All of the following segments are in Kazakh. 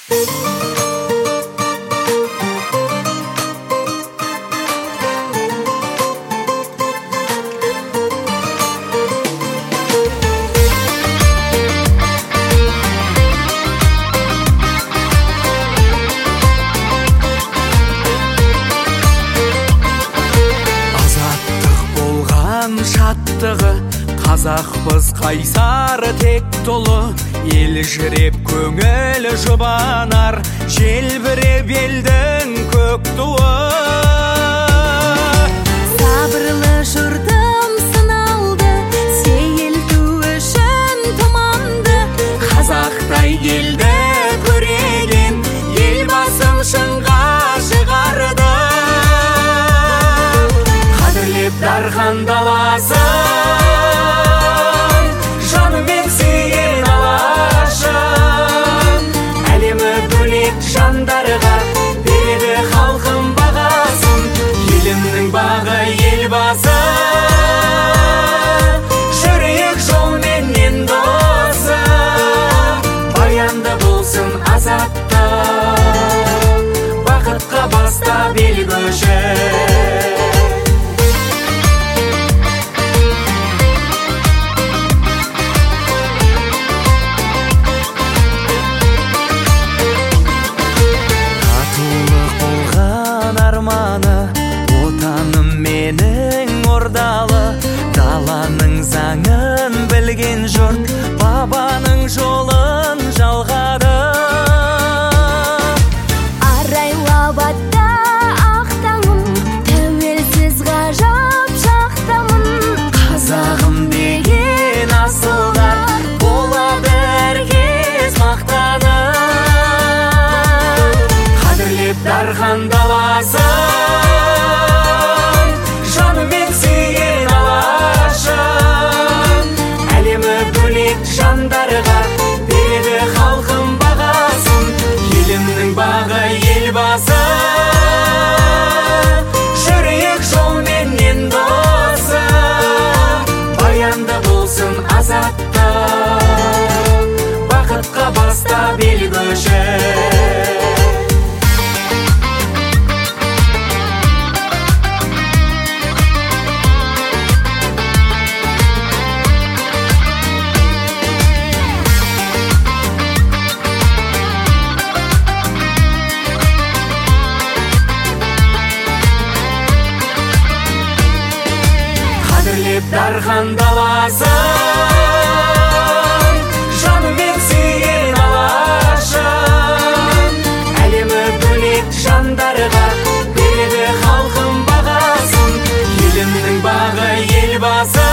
Шаттығы қазақпыз қайсар тек толы, ел жүреп көңіл жұбанар, желбіреп елдің көк туы. Сабырлы жұртым сыналды, сейілту үшін тұманды, қазақтай елді көреген елбасым шыңға шығарды. Қадірлеп дархан даласын, жанымен сүйген алашым, әлемі бөлек жандарға береді халқым бағасын. Елімнің бағы елбасы, жүрейік жолменен досы, баянды болсын азатты, бақытқа бастап ел көші. Отаным менің ордалы, даланың заңын білген жұрт бабаның жолын жалғады. Арайлап атта ақ таңым, тәуелсіз ғажап шақтамын. Қазағым деген асылдар болады әркез мақтанып. Қадірлеп дархан даласын, жанымен сүйген алашым, әлемі бөлек жандарға береді халқым бағасын. Елімнің бағы елбасы, жүрейік жолменен досы, баянды болсын азатты, бақытқа бастап ел көші. Дархан даласын, жанымен сүйген алашым, әлемі бөлек жандарға береді халқым бағасын. Елімнің бағы елбасы,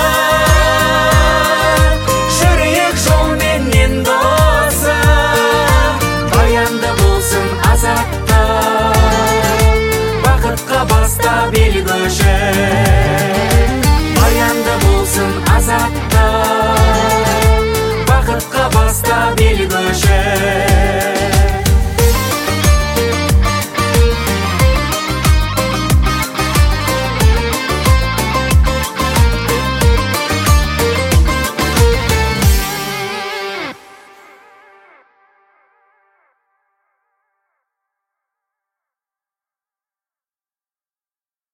жүрейік жолменен досы, баянды болсын азатты, бақытқа бастап ел көші. Баянды болсын азат